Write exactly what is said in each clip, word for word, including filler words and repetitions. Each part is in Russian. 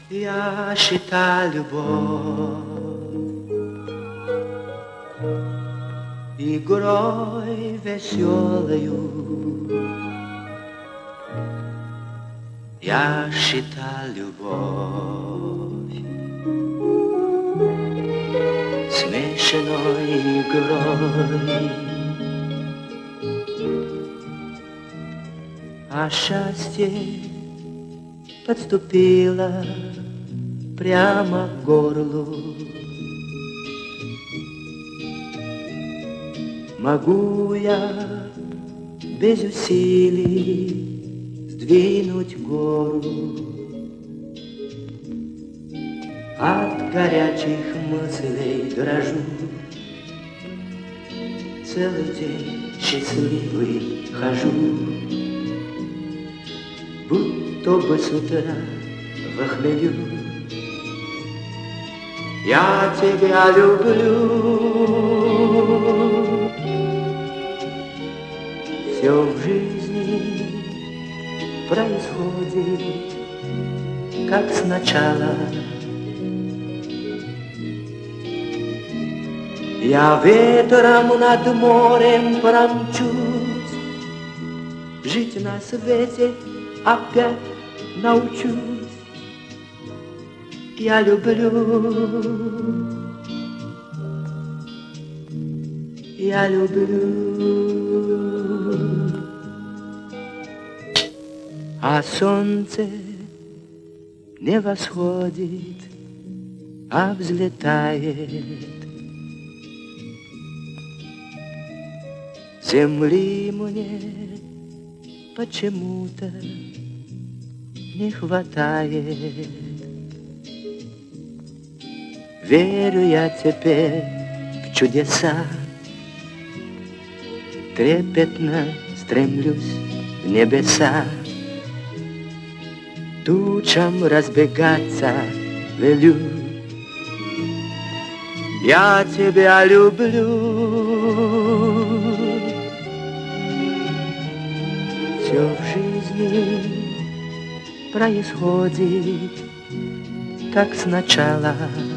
Я считал любовь игрой веселою. Я считал любовь смешанной игрой, а счастье подступило прямо к горлу. Могу я без усилий сдвинуть гору от горячих мыслей дрожу. Целый день счастливый хожу, будто бы с утра в хмелю. Я тебя люблю. Все в жизни происходит, как сначала. Я ветром над морем промчусь, жить на свете опять научусь. Я люблю, я люблю. А солнце не восходит, а взлетает. Земли мне почему-то не хватает. Верю я теперь в чудеса, трепетно стремлюсь в небеса. Тучам разбегаться велю. Я тебя люблю. Все в жизни происходит, как сначала.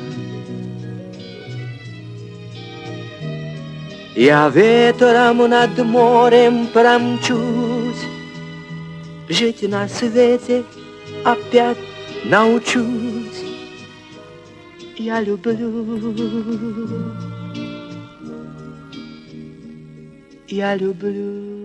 Я ветром над морем промчусь, жить на свете опять научусь. Я люблю, я люблю.